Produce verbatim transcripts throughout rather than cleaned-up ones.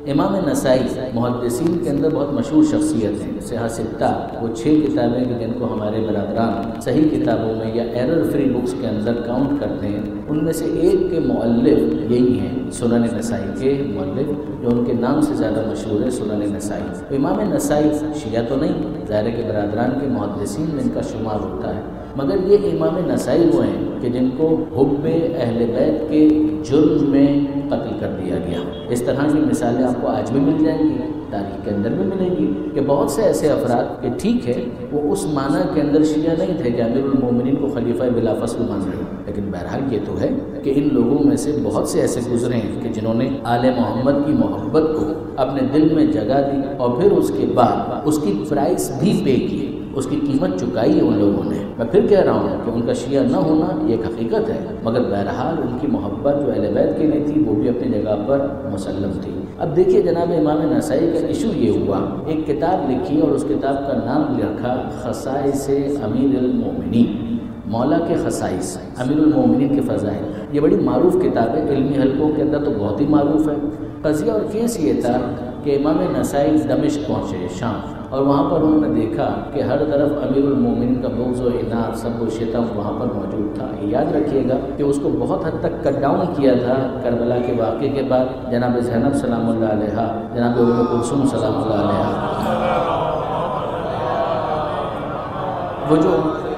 امام نسائی محدثین کے اندر بہت مشہور شخصیت ہیں، صحیح ستہ وہ چھ کتابیں کہ جن کو ہمارے برادران صحیح کتابوں میں یا ایرر فری بکس کے اندر کاؤنٹ کرتے ہیں، ان میں سے ایک کے مؤلف یہی ہیں سنن نسائی کے مؤلف، جو ان کے نام سے زیادہ مشہور ہے سنن نسائی۔ تو امام نسائی شیعہ تو نہیں، ظاہر کے برادران کے محدثین میں ان کا شمار ہوتا ہے، مگر یہ امام نسائی وہ ہیں کہ جن کو حب اہل بیت کے جرم میں قتل کر دیا گیا۔ اس طرح کی مثالیں آپ کو آج بھی مل جائیں گی، تاریخ کے اندر بھی ملیں گی کہ بہت سے ایسے افراد کہ ٹھیک ہے وہ اس معنی کے اندر شیعہ نہیں تھے کہ امیر المومنین کو خلیفہ بلا فصل مان رہے، لیکن بہرحال یہ تو ہے کہ ان لوگوں میں سے بہت سے ایسے گزرے ہیں کہ جنہوں نے آل محمد کی محبت کو اپنے دل میں جگہ دی اور پھر اس کے بعد اس کی پرائس بھی پے کی، اس کی قیمت چکائی ہے ان لوگوں نے۔ میں پھر کہہ رہا ہوں کہ ان کا شیعہ نہ ہونا یہ ایک حقیقت ہے، مگر بہرحال ان کی محبت جو اہل بیت کے لیے تھی وہ بھی اپنی جگہ پر مسلم تھی۔ اب دیکھیے جناب امام نسائی کا ایشو یہ ہوا، ایک کتاب لکھی اور اس کتاب کا نام رکھا خصائص امیر المومنین، مولا کے خصائص، امیر المومنین کے فضائل۔ یہ بڑی معروف کتاب ہے، علمی حلقوں کے اندر تو بہت ہی معروف ہے۔ قضیہ اور کیس یہ تھا کہ امام نسائی دمشق پہنچے، شام، اور وہاں پر انہوں نے دیکھا کہ ہر طرف امیر المومنین کا بغض و عناد، سب و شتم وہاں پر موجود تھا۔ یاد رکھیے گا کہ اس کو بہت حد تک کٹ ڈاؤن کیا تھا کربلا کے واقعے کے بعد جناب زینب سلام اللہ علیہا، جناب ام کلثوم سلام اللہ علیہا، وہ جو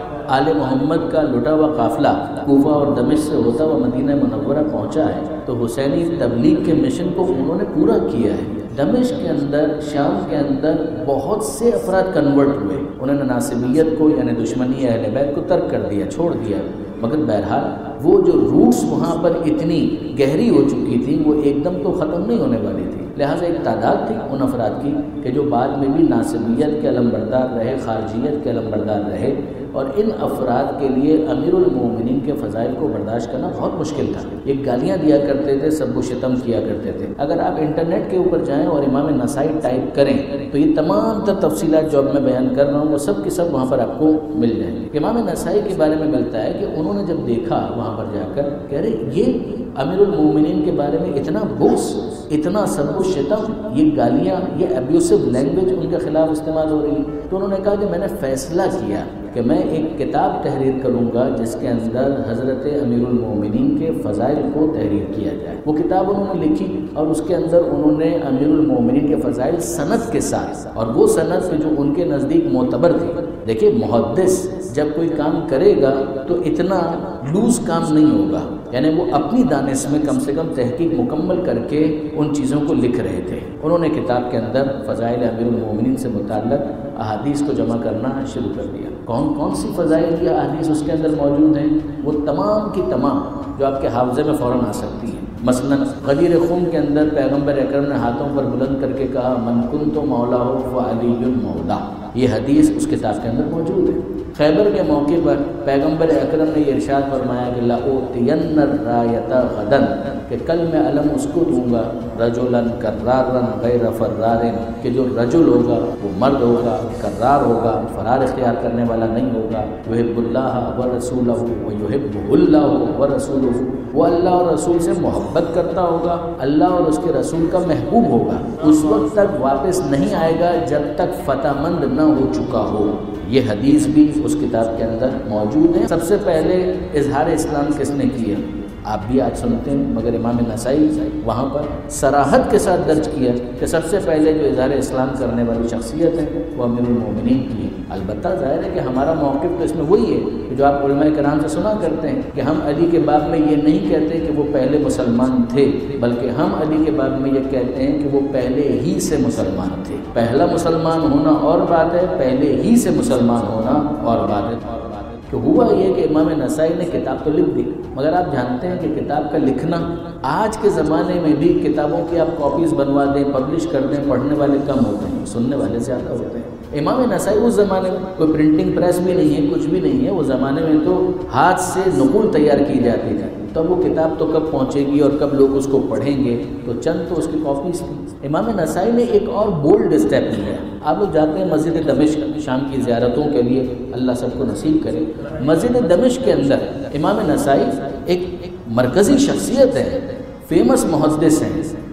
آل محمد کا لٹا ہوا قافلہ کوفہ اور دمشق سے ہوتا ہوا مدینہ منورہ پہنچا ہے، تو حسینی تبلیغ کے مشن کو انہوں نے پورا کیا ہے۔ دمشق کے اندر، شام کے اندر بہت سے افراد کنورٹ ہوئے، انہوں نے ناصبیت کو یعنی دشمنی اہل بیت کو ترک کر دیا، چھوڑ دیا، مگر بہرحال وہ جو روٹس وہاں پر اتنی گہری ہو چکی تھی وہ ایک دم تو ختم نہیں ہونے والی تھی۔ لہٰذا ایک تعداد تھی ان افراد کی کہ جو بعد میں بھی ناصبیت کے علمبردار رہے، خارجیت کے علمبردار رہے، اور ان افراد کے لیے امیر المومنین کے فضائل کو برداشت کرنا بہت مشکل تھا۔ ایک گالیاں دیا کرتے تھے، سب و شتم کیا کرتے تھے۔ اگر آپ انٹرنیٹ کے اوپر جائیں اور امام نسائی ٹائپ کریں تو یہ تمام تر تفصیلات جو اب میں بیان کر رہا ہوں وہ سب کی سب وہاں پر آپ کو مل جائیں گے۔ امام نسائی کے بارے میں ملتا ہے کہ انہوں نے جب دیکھا وہاں پر جا کر کہہ رہے یہ امیر المومنین کے بارے میں اتنا بغض، اتنا سب و شتم، یہ گالیاں، یہ ابیوسو لینگویج ان کے خلاف استعمال ہو رہی ہے، تو انہوں نے کہا کہ میں نے فیصلہ کیا کہ میں ایک کتاب تحریر کروں گا جس کے اندر حضرت امیر المومنین کے فضائل کو تحریر کیا جائے۔ وہ کتاب انہوں نے لکھی اور اس کے اندر انہوں نے امیر المومنین کے فضائل سند کے ساتھ، اور وہ سند جو ان کے نزدیک معتبر تھی۔ دیکھیے محدث جب کوئی کام کرے گا تو اتنا لوز کام نہیں ہوگا، یعنی وہ اپنی دانش میں کم سے کم تحقیق مکمل کر کے ان چیزوں کو لکھ رہے تھے۔ انہوں نے کتاب کے اندر فضائل امیر المومنین سے متعلق احادیث کو جمع کرنا شروع کر دیا۔ کون کون سی فضائل کی احادیث اس کے اندر موجود ہیں، وہ تمام کی تمام جو آپ کے حافظے میں فوراً آ سکتی ہیں۔ مثلا غدیر خم کے اندر پیغمبر اکرم نے ہاتھوں پر بلند کر کے کہا من کنت مولا ہو فعلی مولا، یہ حدیث اس کتاب کے اندر موجود ہے۔ خیبر کے موقع پر پیغمبر اکرم نے یہ ارشاد فرمایا کہ لأوتین الرایۃ غدا، کہ کل میں علم اس کو دوں گا رجلا کرارا غیر فرار، کہ جو رجل ہوگا وہ مرد ہوگا، کرار ہوگا، فرار اختیار کرنے والا نہیں ہوگا، یحب اللہ ورسولہ ویحبہ اللہ ورسولہ، وہ اللہ اور رسول سے محبت کرتا ہوگا، اللہ اور اس کے رسول کا محبوب ہوگا، اس وقت تک واپس نہیں آئے گا جب تک فتح مند نہ ہو چکا ہو۔ یہ حدیث بھی اس کتاب کے اندر موجود ہے۔ سب سے پہلے اظہار اسلام کس نے کیا آپ بھی آج سنتے ہیں، مگر امام نسائی وہاں پر صراحت کے ساتھ درج کیا کہ سب سے پہلے جو اظہار اسلام کرنے والی شخصیت ہے وہ امیر المومنین کی ہے۔ البتہ ظاہر ہے کہ ہمارا موقف تو اس میں وہی ہے کہ جو آپ علماء کرام سے سنا کرتے ہیں کہ ہم علی کے باب میں یہ نہیں کہتے کہ وہ پہلے مسلمان تھے، بلکہ ہم علی کے باب میں یہ کہتے ہیں کہ وہ پہلے ہی سے مسلمان تھے۔ پہلا مسلمان ہونا اور بات ہے، پہلے ہی سے مسلمان ہونا اور بات ہے۔ کہ ہوا یہ کہ امام نسائی نے کتاب تو لکھ دی، مگر آپ جانتے ہیں کہ کتاب کا لکھنا آج کے زمانے میں بھی کتابوں کی آپ کاپیز بنوا دیں، پبلش کر دیں، پڑھنے والے کم ہوتے ہیں، سننے والے زیادہ ہوتے ہیں۔ امام نسائی اس زمانے میں کوئی پرنٹنگ پریس بھی نہیں ہے، کچھ بھی نہیں ہے، اس زمانے میں تو ہاتھ سے نقول تیار کی جاتی تھی، تب وہ کتاب تو کب پہنچے گی اور کب لوگ اس کو پڑھیں گے، تو چند تو اس کی کاپیز تھیں۔ امام نسائی نے ایک اور بولڈ اسٹیپ لیا۔ آپ لوگ جاتے ہیں مسجد دمشق شام کی زیارتوں کے لیے، اللہ سب کو نصیب کرے۔ مسجد دمشق کے اندر امام نسائی ایک مرکزی شخصیت ہے، فیمس محدث ہیں،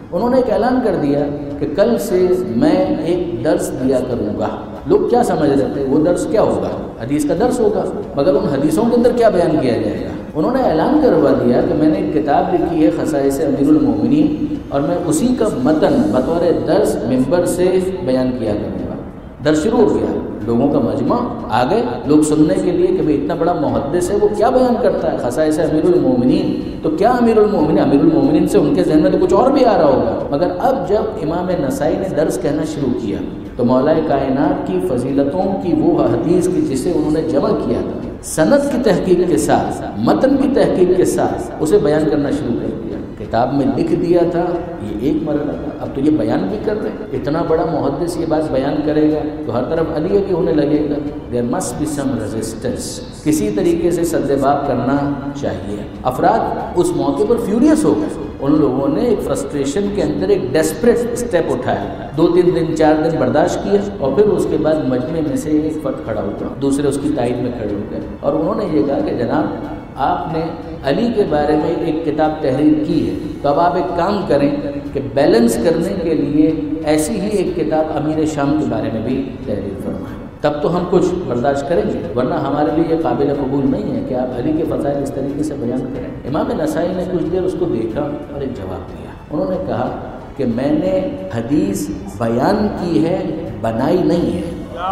انہوں نے ایک اعلان کر دیا کہ کل سے میں ایک درس دیا کروں گا. لوگ کیا سمجھ رہے تھے وہ درس کیا ہوگا؟ حدیث کا درس ہوگا، مگر ان حدیثوں کے اندر کیا بیان کیا جائے گا؟ انہوں نے اعلان کروا دیا کہ میں نے ایک کتاب لکھی ہے خصائص امیر المومنین، اور میں اسی کا متن بطور درس ممبر سے بیان کیا کروں گا. درس شروع ہو گیا، لوگوں کا مجمع آ گئے لوگ سننے کے لیے کہ بھئی اتنا بڑا محدث ہے، وہ کیا بیان کرتا ہے خصائص امیر المومنین. تو کیا امیر المومنین امیر المومنین سے ان کے ذہن میں تو کچھ اور بھی آ رہا ہوگا. مگر اب جب امام نسائی نے درس کہنا شروع کیا تو مولا کائنات کی فضیلتوں کی وہ حدیث کی جسے انہوں نے جمع کیا تھا، سند کی تحقیق کے ساتھ، متن کی تحقیق کے ساتھ اسے بیان کرنا شروع کر دیا. کتاب میں لکھ دیا تھا یہ ایک مرحلہ تھا، اب تو یہ بیان بھی کر رہے ہیں. اتنا بڑا محدث یہ بات بیان کرے گا تو ہر طرف علی علی ہونے لگے گا. There must be some resistance, کسی طریقے سے سد باب کرنا چاہیے. افراد اس موقع پر فیوریس ہو گئے. ان لوگوں نے ایک فرسٹریشن کے اندر ایک ڈیسپریٹ اسٹیپ اٹھایا، دو تین دن چار دن برداشت کیا، اور پھر اس کے بعد مجمع میں سے ایک فرد کھڑا ہوا، دوسرے اس کی تائید میں کھڑے ہو گئے، اور انہوں نے یہ کہا کہ جناب آپ نے علی کے بارے میں ایک کتاب تحریر کی ہے، تو اب آپ ایک کام کریں کہ بیلنس کرنے کے لیے ایسی ہی ایک کتاب امیر شام کے بارے میں بھی تحریر فرمائیں، تب تو ہم کچھ برداشت کریں گے، ورنہ ہمارے لیے یہ قابل قبول نہیں ہے کہ آپ علی کے فضائل اس طریقے سے بیان کریں. امام نسائی نے کچھ دیر اس کو دیکھا اور ایک جواب دیا. انہوں نے کہا کہ میں نے حدیث بیان کی ہے، بنائی نہیں ہے.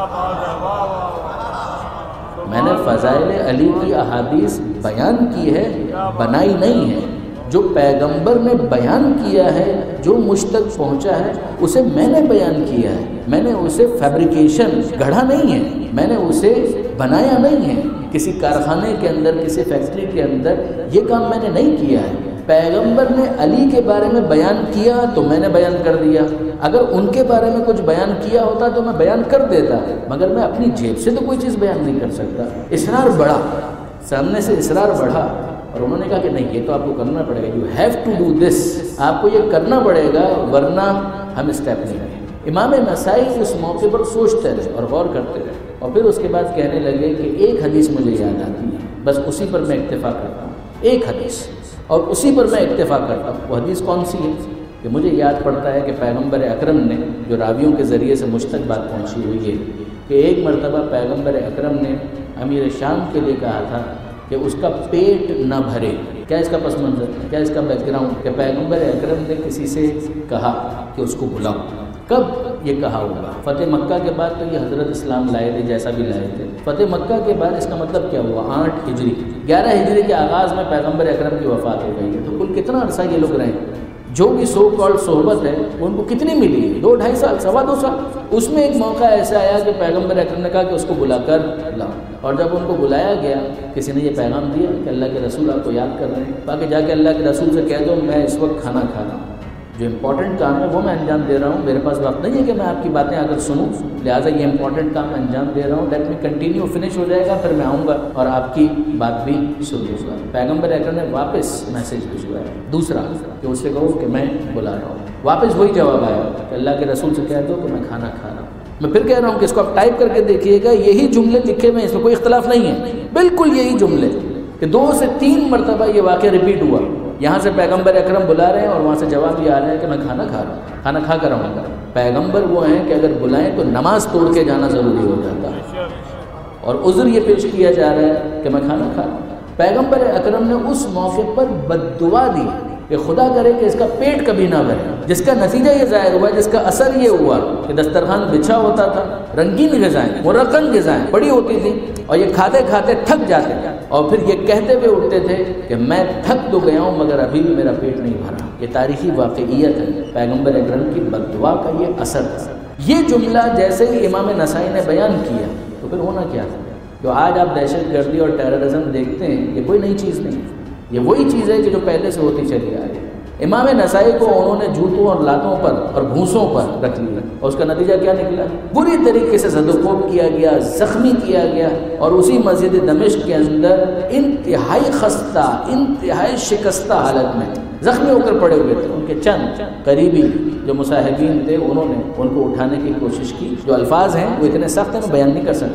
میں نے فضائل علی کی احادیث بیان کی ہے، بنائی نہیں ہے. جو پیغمبر نے بیان کیا ہے، جو مجھ تک پہنچا ہے، اسے میں نے بیان کیا ہے. میں نے اسے فیبریکیشن گڑھا نہیں ہے، میں نے اسے بنایا نہیں ہے. کسی کارخانے کے اندر، کسی فیکٹری کے اندر یہ کام میں نے نہیں کیا ہے. پیغمبر نے علی کے بارے میں بیان کیا تو میں نے بیان کر دیا. اگر ان کے بارے میں کچھ بیان کیا ہوتا تو میں بیان کر دیتا، مگر میں اپنی جیب سے تو کوئی چیز بیان نہیں کر سکتا. اصرار بڑھا، سامنے سے اصرار بڑھا، اور انہوں نے کہا کہ نہیں، یہ تو آپ کو کرنا پڑے گا. You have to do this, آپ کو یہ کرنا پڑے گا ورنہ ہم اسٹیپ نہیں لیں. امام نسائی اس موقع پر سوچتے رہے اور غور کرتے رہے، اور پھر اس کے بعد کہنے لگے کہ ایک حدیث مجھے یاد آتی ہے، بس اسی پر میں اکتفا کرتا ہوں. ایک حدیث، اور اسی پر میں اکتفا کرتا ہوں. وہ حدیث کون سی ہے؟ کہ مجھے یاد پڑتا ہے کہ پیغمبر اکرم نے، جو راویوں کے ذریعے سے مجھ تک بات پہنچی ہوئی ہے، کہ ایک مرتبہ پیغمبر اکرم نے امیر شام کے لیے کہا تھا کہ اس کا پیٹ نہ بھرے. کیا اس کا پس منظر، کیا اس کا بیک گراؤنڈ؟ کہ پیغمبر اکرم نے کسی سے کہا کہ اس کو بلاؤ. کب یہ کہا ہوگا؟ فتح مکہ کے بعد. تو یہ حضرت اسلام لائے تھے، جیسا بھی لائے تھے. فتح مکہ کے بعد اس کا مطلب کیا ہوا؟ آٹھ ہجری. گیارہ ہجری کے آغاز میں پیغمبر اکرم کی وفات ہو گئی ہے. تو کل کتنا عرصہ یہ لوگ رہے؟ جو بھی سو کال صحبت ہے ان کو کتنی ملی؟ دو ڈھائی سال، سوا دو سال. اس میں ایک موقع ایسا آیا کہ پیغمبر اکرم نے کہا کہ اس کو بلا کر لاؤ. اور جب ان کو بلایا گیا، کسی نے یہ پیغام دیا کہ اللہ کے رسول آپ کو یاد کر رہے ہیں، باقی جا کے اللہ کے رسول سے کہہ دو میں اس وقت کھانا کھا رہا ہوں، جو امپورٹنٹ کام ہے وہ میں انجام دے رہا ہوں، میرے پاس وقت نہیں ہے کہ میں آپ کی باتیں اگر سنوں، لہٰذا یہ امپورٹنٹ کام میں انجام دے رہا ہوں. لیٹ می کنٹینیو، فنش ہو جائے گا پھر میں آؤں گا اور آپ کی بات بھی سن لوں گا. پیغمبر اکرم نے واپس میسج بھیجوایا دوسرا کہ اس سے کہو کہ میں بلا رہا ہوں. واپس وہی جواب آیا کہ اللہ کے رسول سے کہہ دو کہ میں کھانا کھا رہا ہوں. میں پھر کہہ رہا ہوں کہ اس کو آپ ٹائپ کر کے دیکھیے گا، یہی جملے لکھے ہوئے ہیں، اس میں کوئی اختلاف نہیں ہے، بالکل یہی جملے، کہ دو سے تین مرتبہ یہ واقعہ ریپیٹ ہوا. یہاں سے پیغمبر اکرم بلا رہے ہیں اور وہاں سے جواب یہ آ رہا ہے کہ میں کھانا کھا رہا ہوں، کھانا کھا کر رہا ہوں. پیغمبر وہ ہیں کہ اگر بلائیں تو نماز توڑ کے جانا ضروری ہو جاتا ہے، اور عذر یہ پیش کیا جا رہا ہے کہ میں کھانا کھا رہا ہوں. پیغمبر اکرم نے اس موقع پر بد دعا دی کہ خدا کرے کہ اس کا پیٹ کبھی نہ بھرے، جس کا نتیجہ یہ ظاہر ہوا، جس کا اثر یہ ہوا کہ دسترخوان بچھا ہوتا تھا، رنگین غذائیں، مرقن غذائیں پڑی ہوتی تھیں، اور یہ کھاتے کھاتے تھک جاتے اور پھر یہ کہتے ہوئے اٹھتے تھے کہ میں تھک تو گیا ہوں مگر ابھی بھی میرا پیٹ نہیں بھرا. یہ تاریخی واقعیت ہے، پیغمبر اکرم کی بد دعا کا یہ اثر تھا. یہ جملہ جیسے ہی امام نسائی نے بیان کیا تو پھر ہونا کیا تھا؟ جو آج آپ دہشت گردی اور ٹیررزم دیکھتے ہیں، یہ کوئی نئی چیز نہیں ہے، یہ وہی چیز ہے کہ جو پہلے سے ہوتی چلی آ رہی ہے. امام نسائی کو انہوں نے جوتوں اور لاتوں پر اور بھوسوں پر رکھ لیا، اور اس کا نتیجہ کیا نکلا؟ بری طریقے سے زد و کوب کیا گیا، زخمی کیا گیا، اور اسی مسجد دمشق کے اندر انتہائی خستہ، انتہائی شکستہ حالت میں زخمی ہو کر پڑے ہوئے تھے. ان کے چند قریبی جو مصاحبین تھے انہوں نے ان کو اٹھانے کی کوشش کی. جو الفاظ ہیں وہ اتنے سخت ہیں میں بیان نہیں کر سکتا.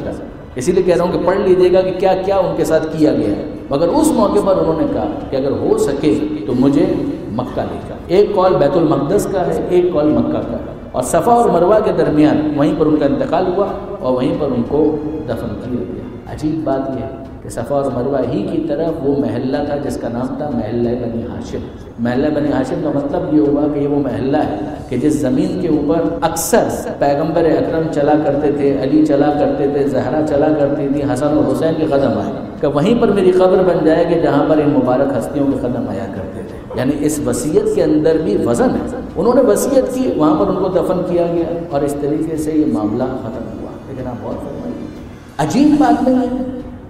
اسی لیے کہہ رہا ہوں کہ پڑھ لیجیے گا کہ کیا کیا ان کے ساتھ کیا گیا ہے. مگر اس موقع پر انہوں نے کہا کہ اگر ہو سکے تو مجھے مکہ لے جا. ایک قول بیت المقدس کا ہے، ایک قول مکہ کا ہے، اور صفا اور مروہ کے درمیان وہیں پر ان کا انتقال ہوا اور وہیں پر ان کو دفن کیا گیا. عجیب بات یہ ہے کہ صفا اور مروہ ہی کی طرف وہ محلہ تھا جس کا نام تھا محلہ بنی ہاشم. محلہ بنی ہاشم کا مطلب یہ ہوا کہ یہ وہ محلہ ہے کہ جس زمین کے اوپر اکثر پیغمبر اکرم چلا کرتے تھے، علی چلا کرتے تھے، زہرا چلا کرتی تھی، حسن اور حسین کے قدم آئے کہ وہیں پر میری قبر بن جائے کہ جہاں پر ان مبارک ہستیوں کے قدم آیا کرتے تھے. یعنی اس وصیت کے اندر بھی وزن ہے. انہوں نے وصیت کی، وہاں پر ان کو دفن کیا گیا اور اس طریقے سے یہ معاملہ ختم ہوا. لیکن آپ غور فرمائیے، عجیب بات نہیں ہے،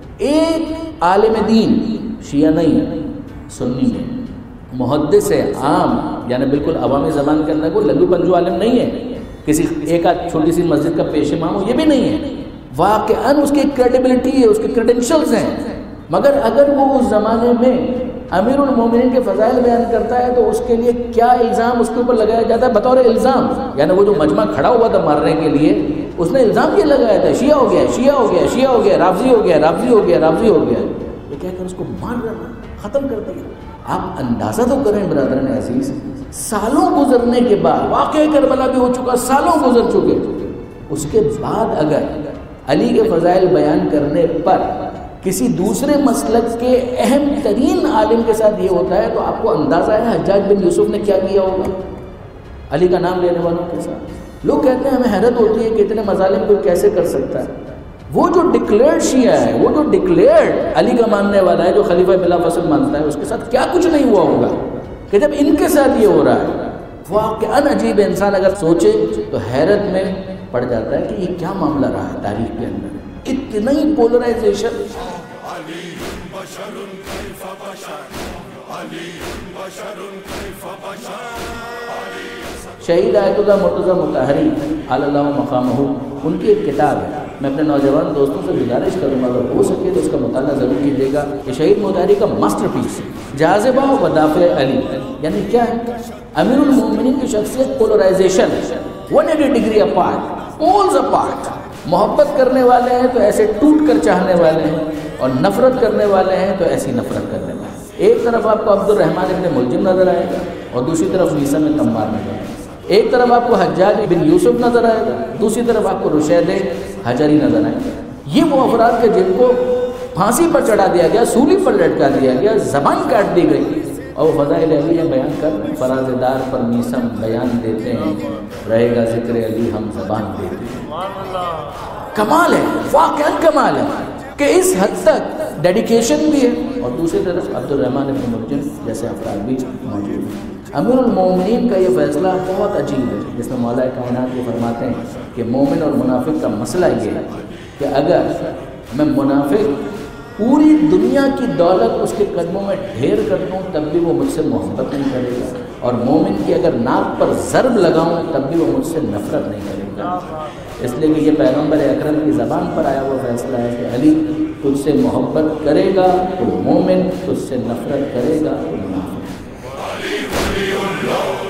ایک عالم دین شیعہ نہیں، سنی میں محدث ہے عام، یعنی بالکل عوامی زبان کے اندر کوئی لگو پنجو عالم نہیں ہے، کسی ایک آدھ چھوٹی سی مسجد کا پیش امام ہو، یہ بھی نہیں ہے. واقعاً اس کی کریڈیبلٹی ہے، اس کے کریڈینشلز ہیں. مگر اگر وہ اس زمانے میں امیر المومنین کے فضائل بیان کرتا ہے تو اس کے لیے کیا الزام اس کے اوپر لگایا جاتا ہے بطور الزام. یعنی وہ جو مجمع کھڑا ہوا تھا مارنے کے لیے، اس نے الزام یہ لگایا تھا شیعہ ہو گیا، شیعہ ہو گیا، شیعہ ہو گیا، رافضی ہو گیا، رافضی ہو گیا، رافضی ہو گیا. یہ کہہ کر اس کو مار رہا، ختم کر دیا. آپ اندازہ تو کریں برادران عزیز، سالوں گزرنے کے بعد، واقعہ کربلا بھی ہو چکا، سالوں گزر چکے، اس کے بعد اگر علی کے فضائل بیان کرنے پر کسی دوسرے مسلک کے اہم ترین عالم کے ساتھ یہ ہوتا ہے تو آپ کو اندازہ ہے حجاج بن یوسف نے کیا کیا ہوگا علی کا نام لینے والوں کے ساتھ. لوگ کہتے ہیں ہمیں حیرت ہوتی ہے کہ اتنے مظالم کوئی کیسے کر سکتا ہے. وہ جو ڈکلیئرڈ شیعہ ہے، وہ جو ڈکلیئرڈ علی کا ماننے والا ہے، جو خلیفہ بلا فصل مانتا ہے، اس کے ساتھ کیا کچھ نہیں ہوا ہوگا کہ جب ان کے ساتھ یہ ہو رہا ہے. واقعاً عجیب. انسان اگر سوچے تو حیرت میں پڑ جاتا ہے کہ یہ کیا معاملہ رہا ہے تاریخ کے اندر. اتنا ہی پولرائزیشن. شہید آیت اللہ مرتضیٰ مطہری علی اللہ مقامہ، ان کی ایک کتاب ہے. میں اپنے نوجوان دوستوں سے گزارش کروں گا اگر ہو سکے تو اس کا مطالعہ ضرور کیجیے گا. یہ شہید مطہری کا ماسٹر پیس جاذبہ و دافع علی. یعنی کیا ہے؟ امیر المومنین کی شخصیت پولرائزیشن ہے، one eighty degree apart, poles apart. محبت کرنے والے ہیں تو ایسے ٹوٹ کر چاہنے والے ہیں، اور نفرت کرنے والے ہیں تو ایسی نفرت کرنے والے ہیں. ایک طرف آپ کو عبد الرحمن ابن ملجم نظر آئے گا اور دوسری طرف میثم میں تمار نظر آئے گا. ایک طرف آپ کو حجاج بن یوسف نظر آئے گا، دوسری طرف آپ کو رشید حجری نظر آئے گا. یہ وہ افراد کے جن کو پھانسی پر چڑھا دیا گیا، سولی پر لٹکا دیا گیا، زبان کاٹ دی گئی، اور وہ فضائل علی بیان کر فراز دار پر میثم بیان دیتے ہیں، رہے گا ذکر علی ہم زبان دیتے ہیں. کمال ہے، واقعاً کمال ہے کہ اس حد تک ڈیڈیکیشن بھی ہے، اور دوسری طرف عبد الرحمن بن ملجم جیسے افراد بھی موجود ہیں. امیر المومنین کا یہ فیصلہ بہت عجیب ہے، جس میں مولا کائنات یہ فرماتے ہیں کہ مومن اور منافق کا مسئلہ یہ ہے کہ اگر میں منافق پوری دنیا کی دولت اس کے قدموں میں ڈھیر کر دوں تب بھی وہ مجھ سے محبت نہیں کرے گا، اور مومن کی اگر ناک پر ضرب لگاؤں تب بھی وہ مجھ سے نفرت نہیں کرے گا. اس لیے کہ یہ پیغمبر اکرم کی زبان پر آیا ہوا فیصلہ ہے کہ علی تجھ سے محبت کرے گا تو مومن، تجھ سے نفرت کرے گا تو منافق.